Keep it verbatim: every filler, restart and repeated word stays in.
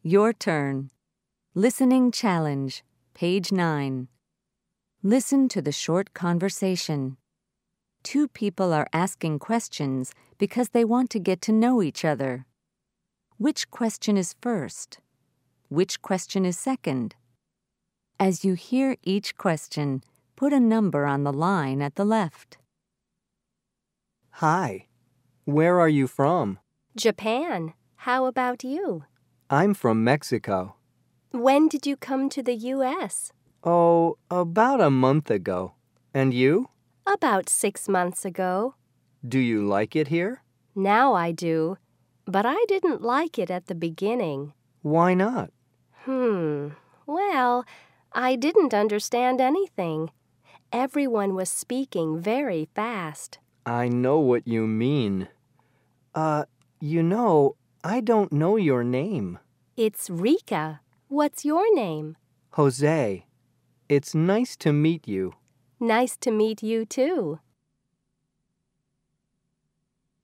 Your turn. Listening challenge, page nine. Listen to the short conversation. Two people are asking questions because they want to get to know each other. Which question is first? Which question is second? As you hear each question, put a number on the line at the left. Hi. Where are you from? Japan. How about you? I'm from Mexico. When did you come to the U S? Oh, about a month ago. And you? About six months ago. Do you like it here? Now I do, but I didn't like it at the beginning. Why not? Hmm, well, I didn't understand anything. Everyone was speaking very fast. I know what you mean. Uh, you know, I don't know your name. It's Rika. What's your name? Jose. It's nice to meet you. Nice to meet you too.